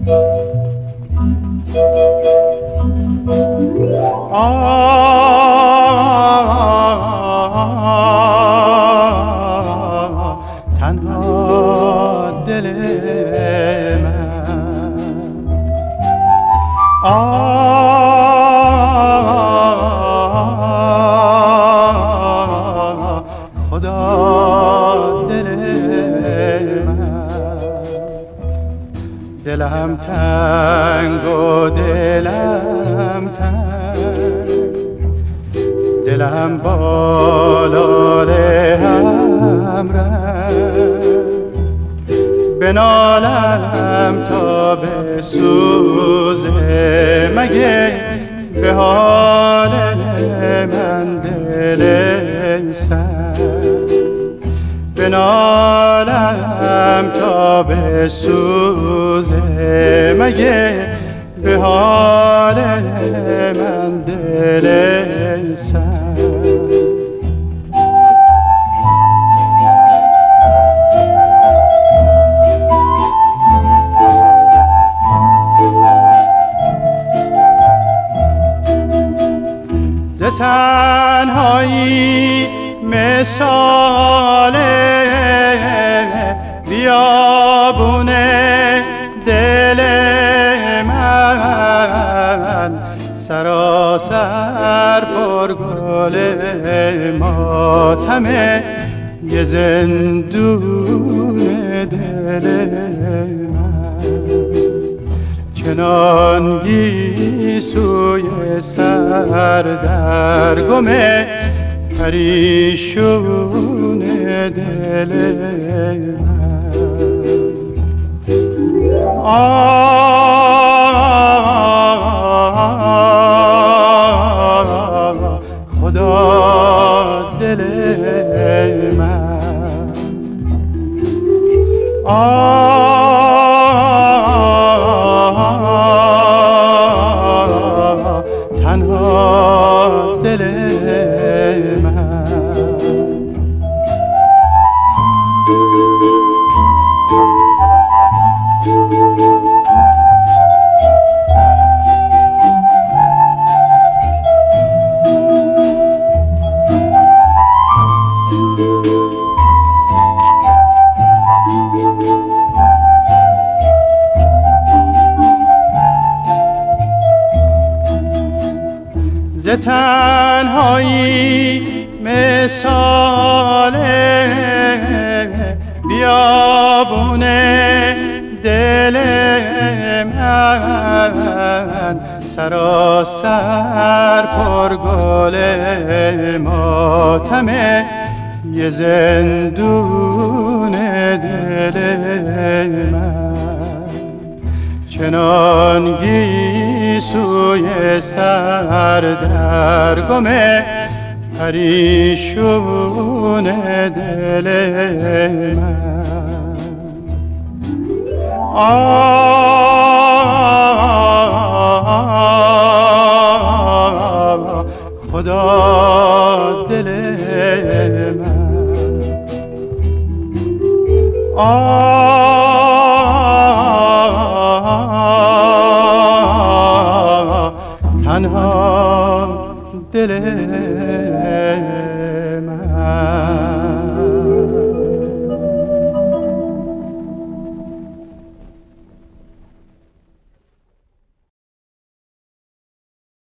تنها دل من، خدا دل من. دلم تنگ و دلم تنگ، دلم بالال هم رنگ، بنالم تا به سوزه مگه به حال من دل سنگ، بنالم تا به سوزه مگه به حال من دل سنگ. ز تنهایی مثال بیابون دل من، سراسر پر گل ماتم یه زندون دل من، چنان گیسوی سردرگم پریشون دل من. خدا دل من، تنها دل من. ز تنهایی مثال بیابون دل من، سراسر پر گل ماتم یه زندون دل من، چنان گیسوی سردرگم پریشون دل من. خدا دل من، تنها دل